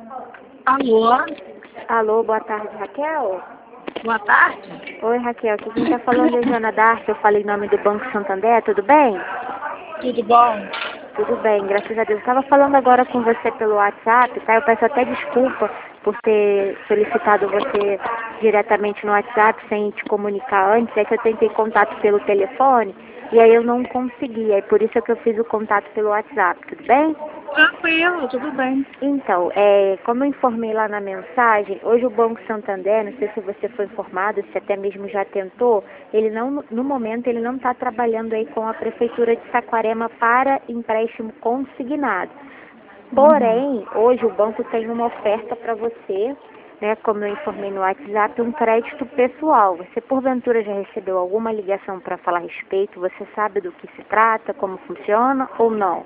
Alô? Alô, boa tarde, Raquel? Boa tarde. Oi, Raquel, aqui quem tá falando é Joana Darcy, eu falei em nome do Banco Santander, tudo bem? Tudo bom? Tudo bem, graças a Deus. Eu estava falando agora com você pelo WhatsApp, tá? Eu peço até desculpa por ter solicitado você diretamente no WhatsApp sem te comunicar antes, é que eu tentei contato pelo telefone e aí eu não consegui, é por isso que eu fiz o contato pelo WhatsApp, tudo bem? Tranquilo, tudo bem. Então, como eu informei lá na mensagem, hoje o Banco Santander, não sei se você foi informado, se até mesmo já tentou, ele não, no momento ele não está trabalhando aí com a Prefeitura de Saquarema para empréstimo consignado. Porém, hoje o banco tem uma oferta para você, né, como eu informei no WhatsApp, um crédito pessoal. Você porventura já recebeu alguma ligação para falar a respeito? Você sabe do que se trata, como funciona ou não?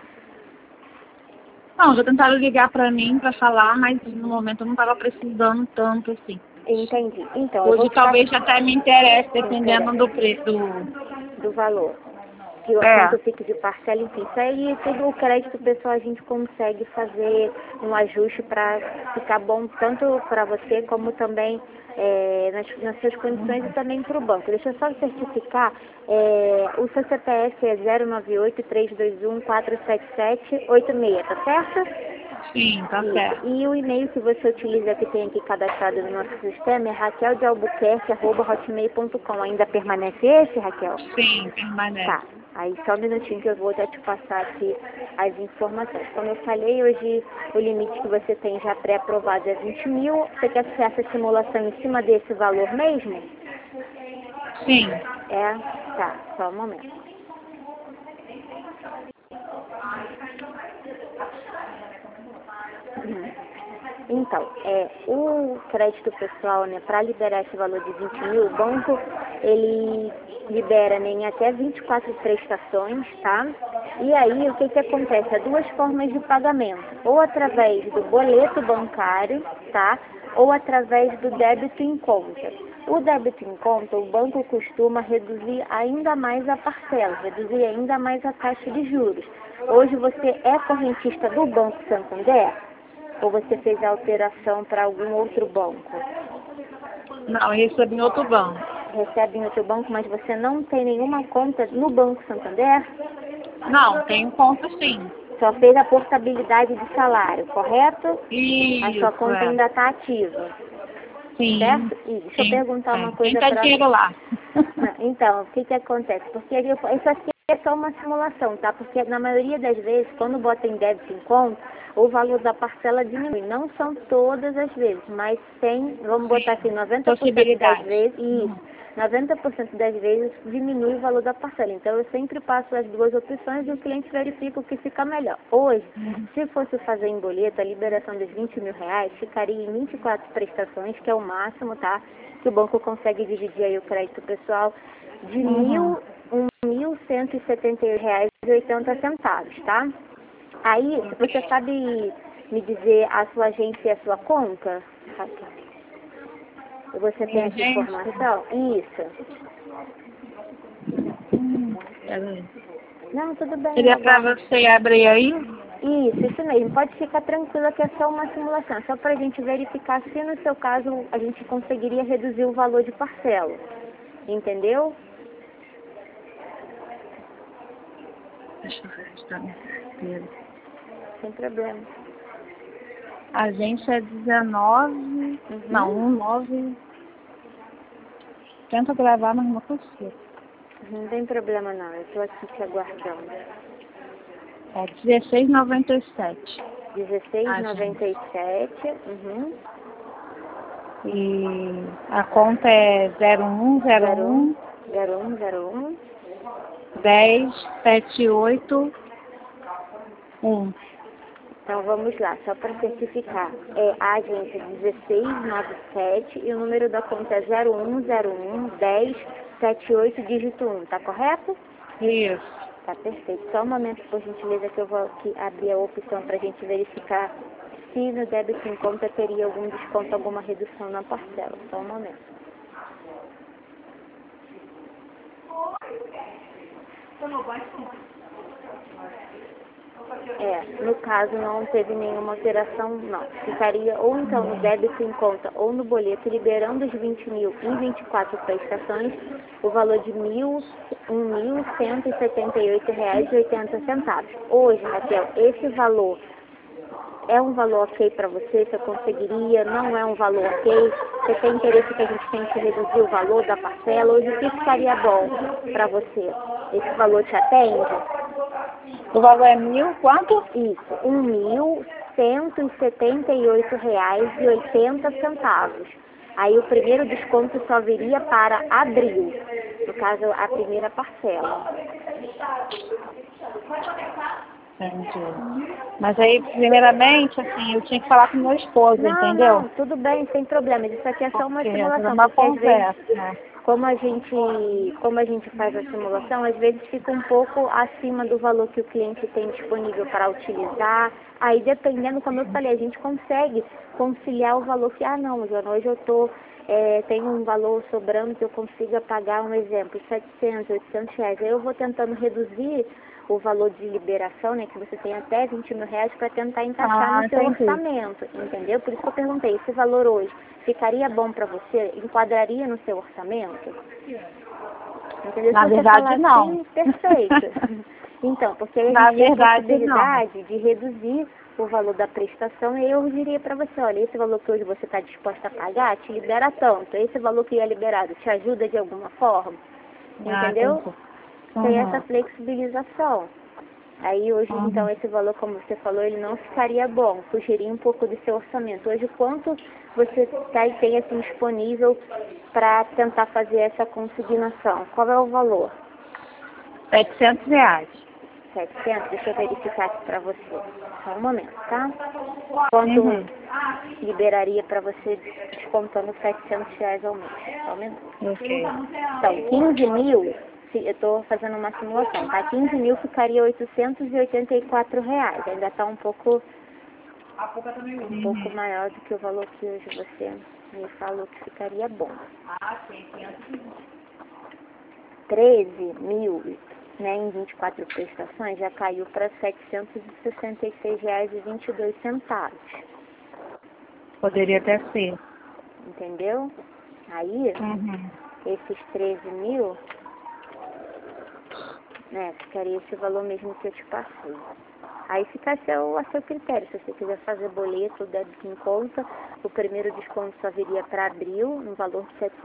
Não, já tentaram ligar pra mim pra falar, mas no momento eu não estava precisando tanto assim. Entendi. Então, eu vou Hoje te talvez passar até me interesse, dependendo do preço. do valor. Que o É. quanto fica de parcela, enfim. Isso aí, tudo o crédito pessoal a gente consegue fazer um ajuste para ficar bom tanto para você como também nas suas condições e também para o banco. Deixa eu só certificar, o seu CPF é 098-321-477-86, tá certo? Sim, tá Isso. certo. E o e-mail que você utiliza, que tem aqui cadastrado no nosso sistema, é raqueldealbuquerque@hotmail.com. Ainda permanece esse, Raquel? Sim, permanece. Tá. Aí só um minutinho que eu vou até te passar aqui as informações. Como eu falei, hoje o limite que você tem já pré-aprovado é 20 mil. Você quer que essa simulação em cima desse valor mesmo? Sim. É? Tá, só um momento. Então, o crédito pessoal, né, para liberar esse valor de 20 mil, o banco, ele libera, né, em até 24 prestações, tá? E aí, o que que acontece? Há duas formas de pagamento, ou através do boleto bancário, tá? Ou através do débito em conta. O débito em conta, o banco costuma reduzir ainda mais a parcela, reduzir ainda mais a taxa de juros. Hoje você é correntista do Banco Santander? Ou você fez a alteração para algum outro banco? Não, eu recebi em outro banco. Recebe em outro banco, mas você não tem nenhuma conta no Banco Santander? Não, tenho conta sim. Só fez a portabilidade de salário, correto? A sua Isso, conta é. ainda está ativa, Sim. certo? E deixa eu Tem, perguntar uma tem. Tem coisa tá para... dinheiro lá. Então, o que que acontece? Porque isso aqui é só uma simulação, tá? Porque na maioria das vezes, quando bota em débito em conta, o valor da parcela diminui. Não são todas as vezes, mas tem, vamos botar assim, Sim. 90% das Possibilidade. vezes, isso, 90% das vezes diminui o valor da parcela. Então, eu sempre passo as duas opções e o cliente verifica o que fica melhor. Hoje, se fosse fazer em boleto, a liberação dos 20 mil reais ficaria em 24 prestações, que é o máximo, tá? Que o banco consegue dividir aí o crédito pessoal de R$ 1.178,80, tá? Aí, você sabe me dizer a sua agência e a sua conta? Você tem Minha essa gente. informação? Isso. Peraí. Não, tudo bem, eu Seria pra aguardo. você abrir aí? Isso mesmo. Pode ficar tranquila que é só uma simulação. Só para a gente verificar se no seu caso a gente conseguiria reduzir o valor de parcela. Entendeu? Deixa eu ver se tá na carteira. Sem problema. A agência é 19. Não, Uhum. 19. Tenta gravar, mas não consigo. Não tem problema não. Eu estou aqui te aguardando. É 16,97. 16,97. Uhum. E a conta é 0101 0101. 10 78 1. Então vamos lá, só para certificar. É a agência 1697 e o número da conta é 0101 10 78 dígito 1, tá correto? Isso. Tá perfeito. Só um momento, por gentileza, que eu vou aqui abrir a opção para a gente verificar se no débito em conta teria algum desconto, alguma redução na parcela. Só um momento. No caso não teve nenhuma alteração, não. Ficaria ou então no débito em conta ou no boleto, liberando os 20 mil em 24 prestações, o valor de R$ 1.178,80. Hoje, Raquel, esse valor é um valor ok para você? Você conseguiria? Não é um valor ok? Você tem interesse que a gente tente reduzir o valor da parcela? Hoje, o que ficaria bom para você? Esse valor te atende? O valor é 1.000, quanto? Isso, R$ 1.178,80. Aí o primeiro desconto só viria para abril, no caso a primeira parcela. Entendi. Mas aí, primeiramente, assim, eu tinha que falar com meu esposo, entendeu? Não, tudo bem, sem problema. Isso aqui é só uma Porque é simulação, uma porque às vezes, conversa, né? como a gente faz a simulação, às vezes fica um pouco acima do valor que o cliente tem disponível para utilizar. Aí, dependendo, como eu falei, a gente consegue conciliar o valor que, não, Joana, hoje eu tenho um valor sobrando que eu consiga pagar, um exemplo, 700, 800 reais. Aí eu vou tentando reduzir o valor de liberação, né, que você tem até 20 mil reais para tentar encaixar no seu orçamento, entendeu? Por isso que eu perguntei, esse valor hoje ficaria bom para você? Enquadraria no seu orçamento? Entendeu? Na Se você verdade, falar não. assim, perfeito. Então, porque aí a Na gente tem a verdade, possibilidade de reduzir o valor da prestação, e aí eu diria para você, olha, esse valor que hoje você está disposta a pagar, te libera tanto. Esse valor que é liberado te ajuda de alguma forma? Entendeu? Tem essa flexibilização. Aí hoje, então, esse valor, como você falou, ele não ficaria bom, fugiria um pouco do seu orçamento. Hoje, quanto você tem assim, disponível para tentar fazer essa consignação? Qual é o valor? R$ 700. 700? Deixa eu verificar aqui para você. Só um momento, tá? Quanto liberaria para você descontando R$ 700 ao mês? Só um minuto. Ok. Então, 15 mil, eu estou fazendo uma simulação, tá? 15 mil ficaria R$ 884. Ainda está um pouco maior do que o valor que hoje você me falou que ficaria bom. 13 mil, né, em 24 prestações, já caiu para R$ 766,22. Poderia até ser. Entendeu? Aí, esses 13 mil, né, ficaria esse valor mesmo que eu te passei. Aí fica a seu critério. Se você quiser fazer boleto, débito em conta, o primeiro desconto só viria para abril, no valor de R$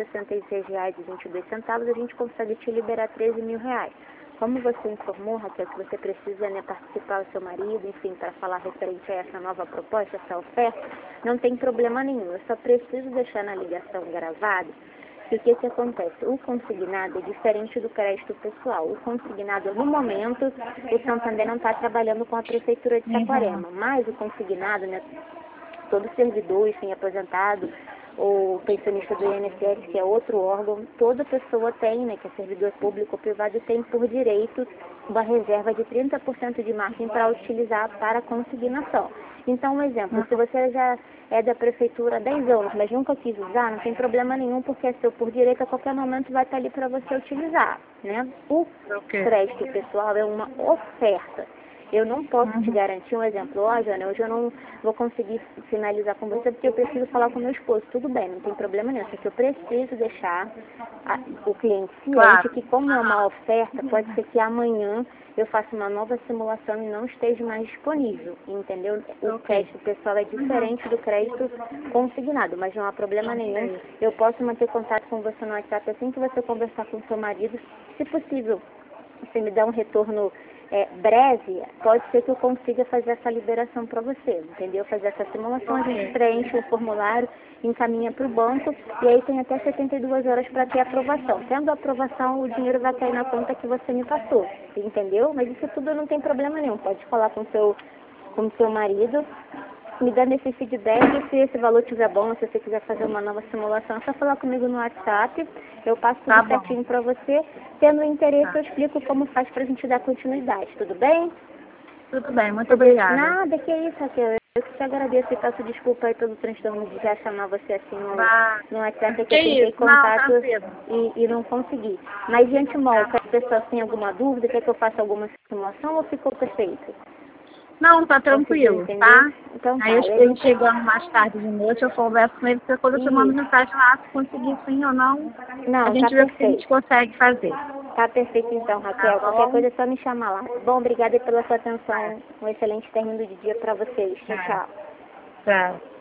766,22, a gente consegue te liberar 13 mil reais. Como você informou, Raquel, que você precisa, né, participar do seu marido, enfim, para falar referente a essa nova proposta, essa oferta, não tem problema nenhum. Eu só preciso deixar na ligação gravada. E o que acontece? O consignado é diferente do crédito pessoal. O consignado, no momento, o Santander não está trabalhando com a Prefeitura de Saquarema, mas o consignado, né, todo servidor, enfim, aposentado, ou pensionista do INSS, que é outro órgão, toda pessoa tem, né, que é servidor público ou privado, tem por direito uma reserva de 30% de margem para utilizar para consignação. Então, um exemplo, se você já é da prefeitura há 10 anos, mas nunca quis usar, não tem problema nenhum, porque é seu por direito, a qualquer momento vai estar ali para você utilizar, né? O crédito pessoal é uma oferta. Eu não posso te garantir um exemplo. Jana, hoje eu não vou conseguir finalizar com você porque eu preciso falar com meu esposo. Tudo bem, não tem problema nenhum. Só que eu preciso deixar o cliente ciente que, como é uma oferta, pode ser que amanhã eu faça uma nova simulação e não esteja mais disponível, entendeu? O crédito pessoal é diferente do crédito consignado, mas não há problema nenhum. Eu posso manter contato com você no WhatsApp assim que você conversar com seu marido. Se possível, você me dá um retorno breve, pode ser que eu consiga fazer essa liberação para você, entendeu? Fazer essa simulação, a gente preenche o formulário, encaminha para o banco e aí tem até 72 horas para ter aprovação. Tendo a aprovação, o dinheiro vai cair na conta que você me passou, entendeu? Mas isso tudo não tem problema nenhum, pode falar com o seu marido, me dando esse feedback, se esse valor estiver bom, se você quiser fazer uma nova simulação, é só falar comigo no WhatsApp, eu passo tudo certinho para você. Tendo interesse, eu explico como faz para a gente dar continuidade, tudo bem? Tudo bem, muito obrigada. Nada, que isso, Raquel. Eu que te agradeço e peço desculpa aí pelo transtorno de já chamar você assim no WhatsApp, que eu tentei contato e não consegui. Mas de antemão, se as pessoas têm alguma dúvida, quer que eu faça alguma simulação ou ficou perfeito? Não, tá tranquilo, tá? Então, Aí ele chegando mais tarde de noite, eu converso com ele, porque quando eu te mando mensagem lá, se conseguir sim ou não, a gente vê o que a gente consegue fazer. Tá perfeito então, Raquel. Qualquer coisa é só me chamar lá. Bom, obrigada pela sua atenção. Um excelente término de dia para vocês. Tchau, tchau. Tchau.